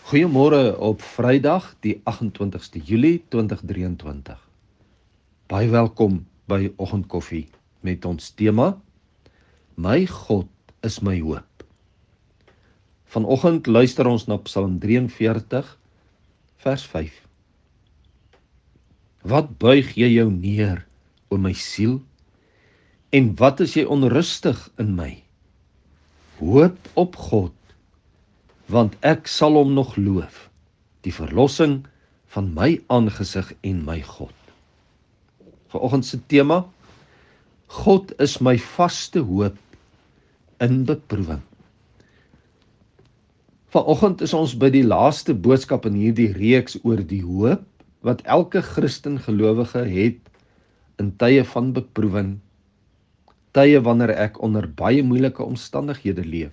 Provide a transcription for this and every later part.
Goeiemôre op Vrydag, die 28ste Julie 2023. Baie welkom by Oggendkoffie met ons tema: My God is my hoop. Vanoggend luister ons na Psalm 43, vers 5. Wat buig jy jou neer, o my siel, en wat is jy onrustig in my? Hoop op God, want ek sal hom nog loof, die verlossing van my aangesig en my God. Vanoggend se tema: God is my vaste hoop in beproewing. Vanoggend is ons by die laaste boodskap in hierdie reeks oor die hoop wat elke Christen gelowige het in tye van beproewing, tye wanneer ek onder baie moeilike omstandighede leef.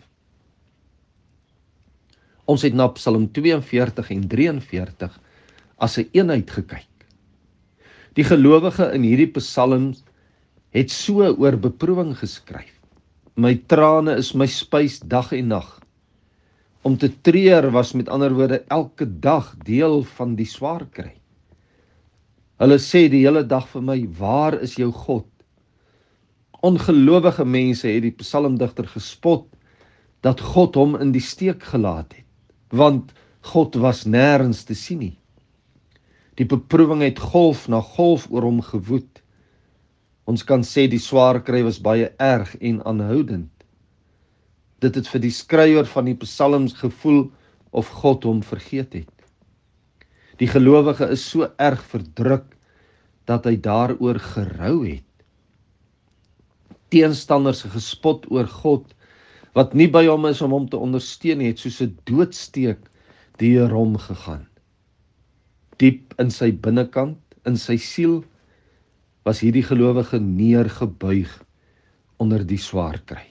Ons het na Psalm 42 en 43 as 'n eenheid gekyk. Die gelowige in hierdie psalms het so oor beproewing geskryf. My trane is my spys dag en nag. Om te treur was met ander woorde elke dag deel van die swaar kry. Hulle sê die hele dag vir my, waar is jou God? Ongelowige mense het die psalmdigter gespot dat God hom in die steek gelaat het, want God was nêrens te sien nie. Die beproewing het golf na golf oor hom gewoed. Ons kan sê die swaar kry was baie erg en aanhoudend. Dit het vir die skrywer van die psalms gevoel of God hom vergeet het. Die gelowige is so erg verdruk dat hy daaroor gerou het. Teenstanders gespot oor God, wat nie by hom is om hom te ondersteun nie, het soos 'n doodsteek deur hom gegaan. Diep in sy binnekant, in sy siel, was hierdie gelowige neergebuig onder die swaar kry.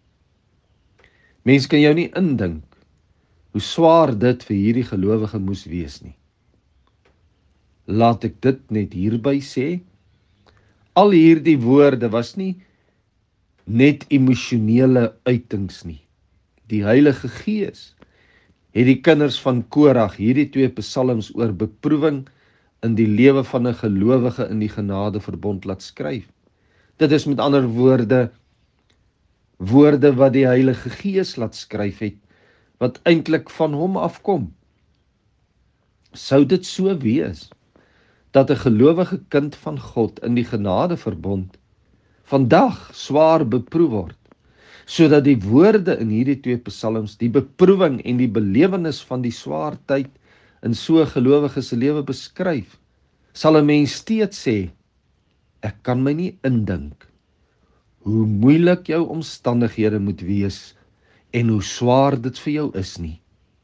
Mens kan jou nie indink hoe swaar dit vir hierdie gelowige moes wees nie. Laat ek dit net hierby sê, al hierdie woorde was nie net emosionele uitings nie. Die Heilige Gees het die kinders van Korag hierdie twee psalms oor beproewing in die lewe van 'n gelowige in die genadeverbond laat skryf. Dit is met ander woorde wat die Heilige Gees laat skryf het, wat eintlik van hom afkom. Sou dit so wees dat 'n gelowige kind van God in die genadeverbond vandag swaar beproef word, sodat die woorde in hierdie twee psalms die beproewing en die belewenis van die swaar tyd in so 'n gelowige se lewe beskryf, sal 'n mens steeds sê, ek kan my nie indink hoe moeilik jou omstandighede moet wees en hoe swaar dit vir jou is nie.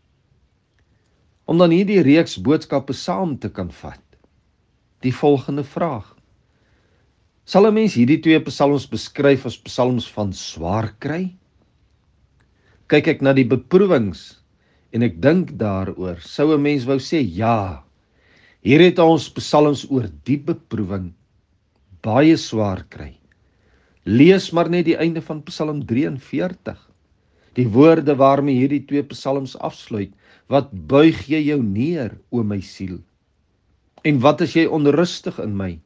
Om dan hierdie reeks boodskappe saam te kan vat, die volgende vraag: sal 'n mens hierdie twee psalms beskryf as psalms van swaar kry? Kyk ek na die beproewings en ek dink daaroor, sou 'n mens wou sê, ja, hier het ons psalms oor die beproewing, baie swaar kry. Lees maar net die einde van Psalm 43, die woorde waarmee hierdie twee psalms afsluit. Wat buig jy jou neer, o my siel, en wat is jy onrustig in my?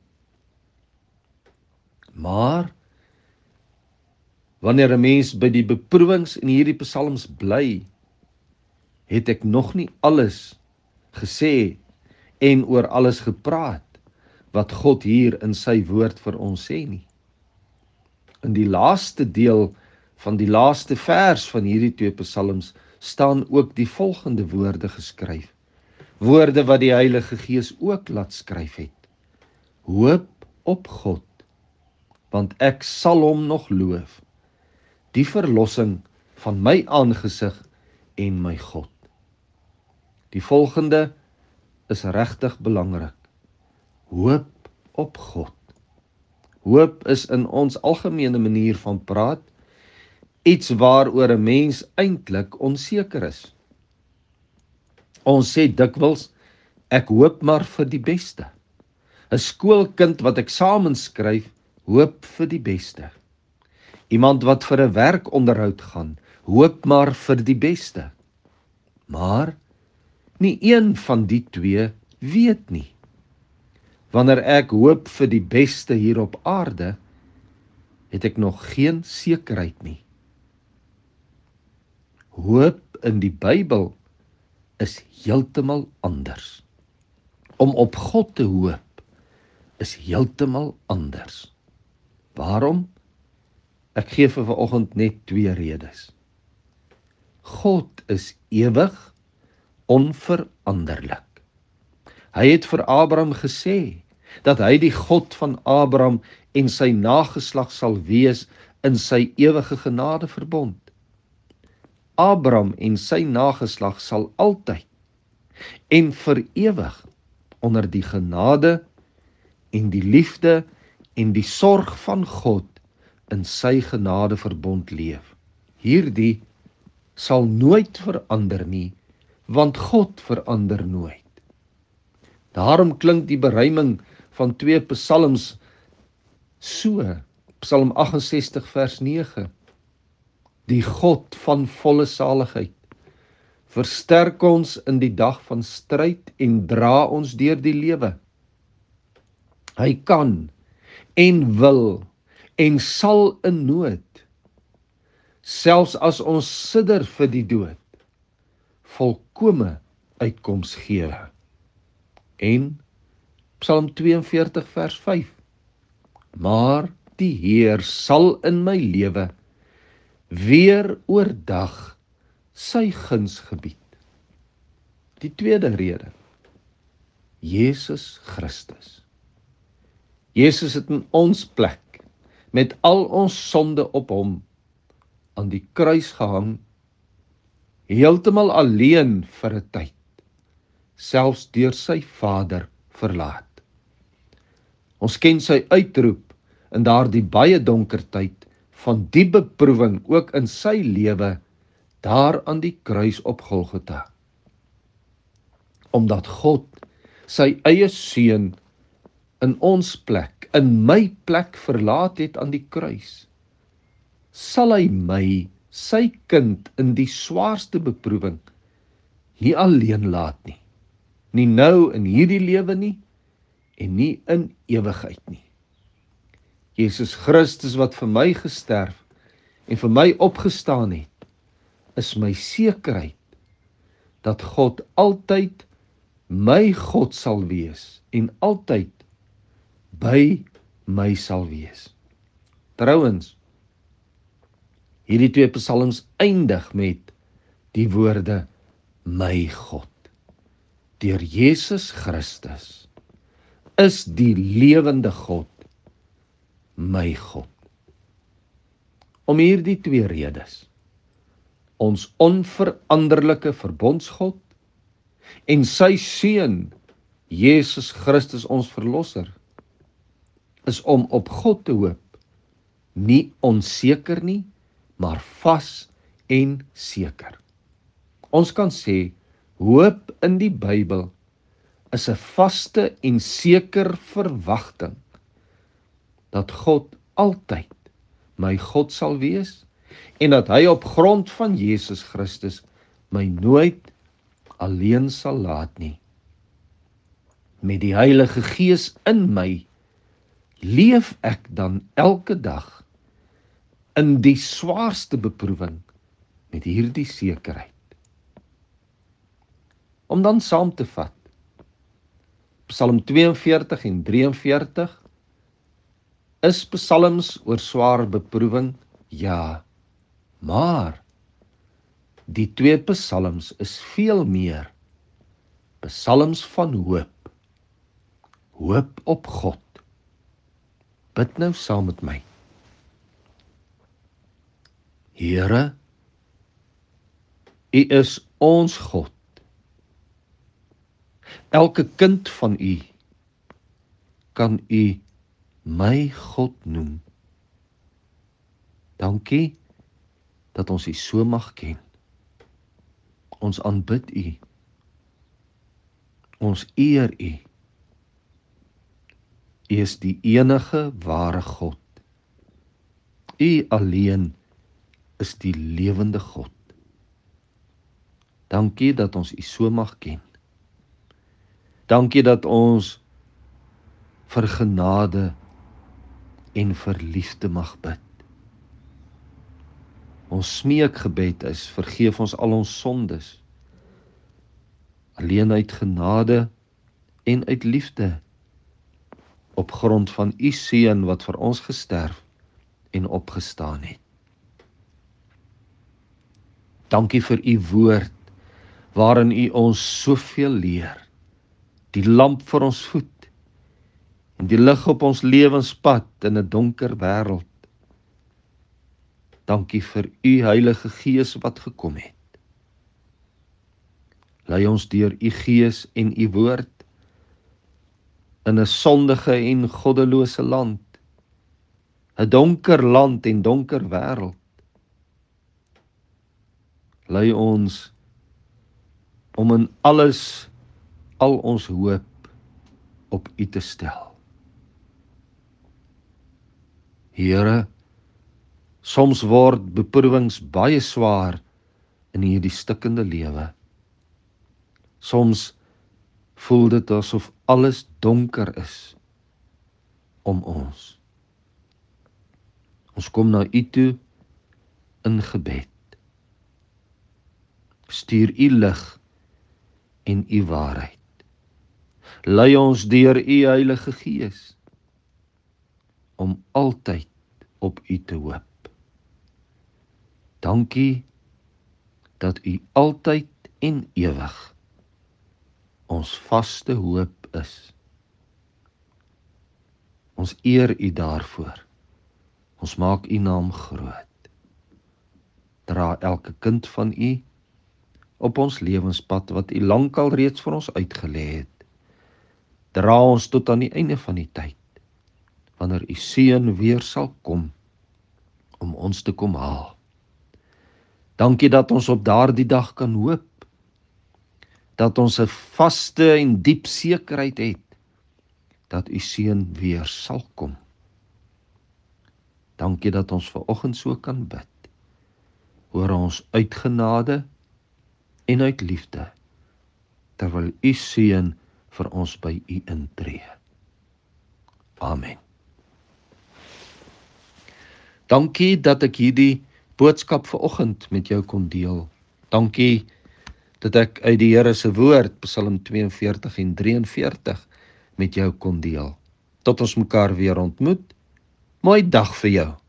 Maar wanneer 'n mens by die beproewings in hierdie psalms bly, het ek nog nie alles gesê en oor alles gepraat wat God hier in sy woord vir ons sê nie. In die laaste deel van die laaste vers van hierdie twee psalms staan ook die volgende woorde geskryf. Woorde wat die Heilige Gees ook laat skryf het. Hoop op God, want ek sal hom nog loof, die verlossing van my aangesig en my God. Die volgende is regtig belangrik. Hoop op God. Hoop is in ons algemene manier van praat iets waaroor 'n mens eintlik onseker is. Ons sê dikwels, ek hoop maar vir die beste. 'n Skoolkind wat eksamens skryf, hoop vir die beste. Iemand wat vir 'n werkonderhoud gaan, hoop maar vir die beste. Maar Nie een van die twee weet nie. Wanneer ek hoop vir die beste hier op aarde, het ek nog geen sekerheid nie. Hoop in die Bybel is heeltemal anders. Om op God te hoop is heeltemal anders. Waarom? Ek gee vir vanoggend net 2 redes. God is ewig, onveranderlik. Hy het vir Abraham gesê dat hy die God van Abraham en sy nageslag sal wees in sy ewige genadeverbond. Abraham en sy nageslag sal altyd en vir ewig onder die genade en die liefde en die sorg van God in sy genadeverbond leef. Hierdie sal nooit verander nie, want God verander nooit. Daarom klink die beruiming van 2 psalms so, Psalm 68 vers 9. Die God van volle saligheid, versterk ons in die dag van stryd en dra ons deur die lewe. Hy kan en wil en sal in nood, selfs as ons sidder vir die dood, volkome uitkoms gee. En Psalm 42 vers 5. Maar die Heer sal in my lewe weer oordag sy guns gebied. Die tweede rede, Jesus Christus. Jesus het in ons plek, met al ons sonde op hom, aan die kruis gehang, heeltemal alleen vir 'n tyd, selfs deur sy Vader verlaat. Ons ken sy uitroep in daardie baie donker tyd van die beproewing ook in sy lewe daar aan die kruis op Golgotha. Omdat God sy eie seun in ons plek, in my plek verlaat het aan die kruis, sal hy my, sy kind in die swaarste beproewing, nie alleen laat nie. Nie nou in hierdie lewe nie, en nie in ewigheid nie. Jesus Christus wat vir my gesterf en vir my opgestaan het, is my sekerheid dat God altyd my God sal wees en altyd by my sal wees. Trouwens, hierdie 2 psalms eindig met die woorde my God. Deur Jesus Christus is die lewende God my God. Om hierdie 2 redes, ons onveranderlike verbondsgod en sy seun Jesus Christus ons verlosser, is om op God te hoop, nie onseker nie, maar vas en seker. Ons kan sê, hoop in die Bybel is 'n vaste en seker verwagting dat God altyd my God sal wees en dat hy op grond van Jesus Christus my nooit alleen sal laat nie. Met die Heilige Gees in my leef ek dan elke dag in die swaarste beproewing met hierdie sekerheid. Om dan saam te vat, Psalm 42 en 43 is psalms oor swaar beproewing, ja, maar die 2 psalms is veel meer psalms van hoop, hoop op God. Bid nou saam met my. Here, U is ons God. Elke kind van U kan U my God noem. Dankie dat ons U so mag ken. Ons aanbid U. Ons eer U. U is die enige ware God. U alleen is die lewende God. Dankie dat ons U so mag ken. Dankie dat ons vir genade en vir liefde mag bid. Ons smeekgebed is, vergeef ons al ons sondes, alleen uit genade en uit liefde, op grond van u seun wat vir ons gesterf en opgestaan het. Dankie vir u woord, waarin u ons soveel leer, die lamp vir ons voet, en die lig op ons lewenspad in 'n donker wêreld. Dankie vir u Heilige Gees wat gekom het. Lei ons deur u Gees en u woord in 'n sondige en goddelose land, 'n donker land en donker wêreld. Lei ons om in alles al ons hoop op u te stel. Here, soms word beproewings baie swaar in hierdie stikkende lewe. Soms voel dit asof alles donker is om ons. Ons kom na u toe in gebed. Stuur u lig en u waarheid. Lei ons deur u Heilige Gees om altyd op u te hoop. Dankie dat u altyd en ewig ons vaste hoop is. Ons eer u daarvoor. Ons maak u naam groot. Dra elke kind van u op ons lewenspad wat u lankal reeds vir ons uitgelê het. Dra ons tot aan die einde van die tyd, wanneer u seun weer sal kom om ons te kom haal. Dankie dat ons op daardie dag kan hoop, dat ons 'n vaste en diep sekerheid het, dat u seun weer sal kom. Dankie dat ons vanoggend so kan bid. Hoor ons uit genade en uit liefde, terwyl u seun vir ons by u intree. Amen. Dankie dat ek hierdie boodskap vanoggend met jou kon deel. Dankie dat ek uit die Here se woord, Psalm 42 en 43, met jou kon deel. Tot ons mekaar weer ontmoet. Mooi dag vir jou.